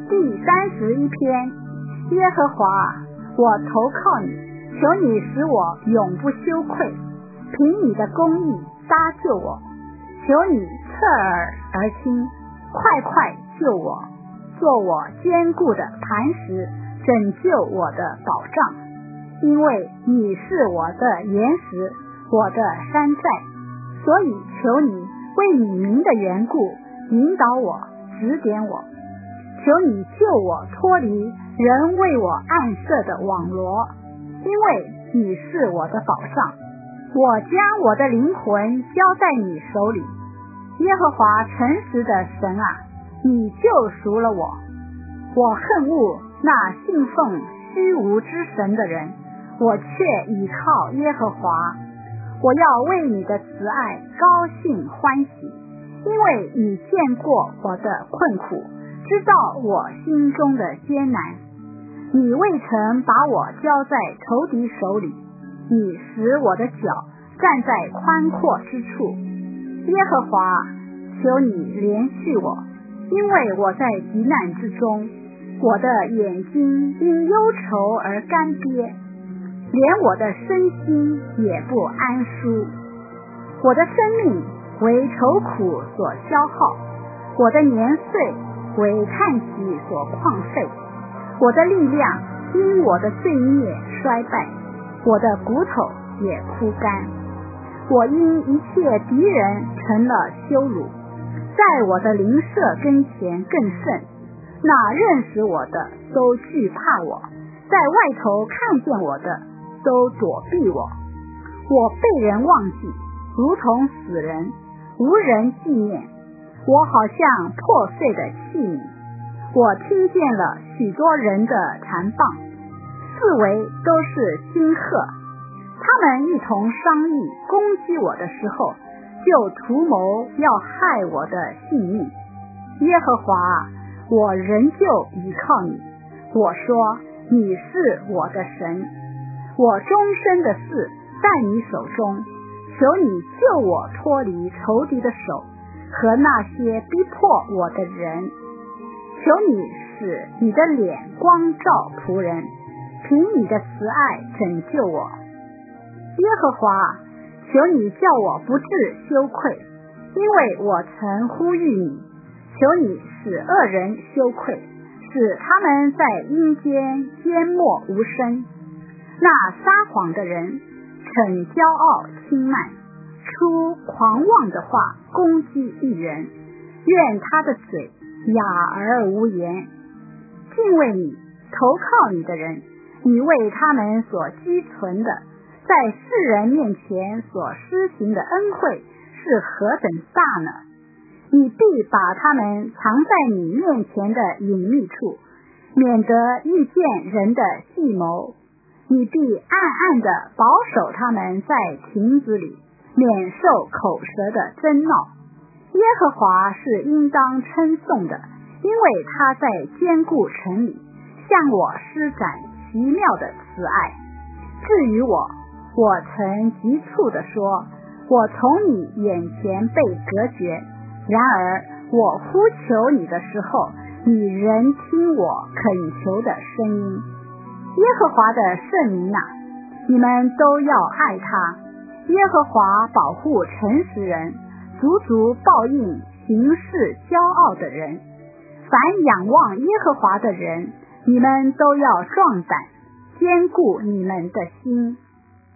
第31篇，耶和华，我投靠你，求你使我永不羞愧，凭你的公义搭救我，求你侧耳而听，快快救我，做我坚固的磐石，拯救我的保障。因为你是我的岩石，我的山寨，所以求你为你名的缘故引导我，指点我，求你救我脱离人为我暗设的网罗，因为你是我的保障。我将我的灵魂交在你手里，耶和华诚实的神啊，你救赎了我。我恨恶那信奉虚无之神的人，我却倚靠耶和华。我要为你的慈爱高兴欢喜，因为你见过我的困苦，知道我心中的艰难。你未曾把我交在仇敌手里，你使我的脚站在宽阔之处。耶和华，求你怜恤我，因为我在急难之中，我的眼睛因忧愁而干瘪，连我的身心也不安舒。我的生命为愁苦所消耗，我的年岁为叹息所旷废，我的力量因我的罪孽衰败，我的骨头也枯干。我因一切敌人成了羞辱，在我的邻舍跟前更甚。那认识我的都惧怕我，在外头看见我的都躲避我。我被人忘记，如同死人，无人纪念。我好像破碎的器皿，我听见了许多人的缠棒，四围都是惊吓。他们一同商议攻击我的时候，就图谋要害我的性命。耶和华，我仍旧依靠你，我说你是我的神，我终身的事在你手中，求你救我脱离仇敌的手和那些逼迫我的人。求你使你的脸光照仆人，凭你的慈爱拯救我。耶和华，求你叫我不致羞愧，因为我曾呼吁你。求你使恶人羞愧，使他们在阴间缄默无声。那撒谎的人逞骄傲轻慢，出狂妄的话攻击一人，愿他的嘴哑而无言。敬畏你投靠你的人，你为他们所积存的，在世人面前所施行的恩惠是何等大呢？你必把他们藏在你面前的隐秘处，免得遇见人的计谋。你必暗暗地保守他们在亭子里，免受口舌的争闹。耶和华是应当称颂的，因为他在坚固城里向我施展奇妙的慈爱。至于我曾急促地说，我从你眼前被隔绝，然而我呼求你的时候，你仍听我恳求的声音。耶和华的圣民啊，你们都要爱他。耶和华保护诚实人，足足报应行事骄傲的人。凡仰望耶和华的人，你们都要壮胆，坚固你们的心。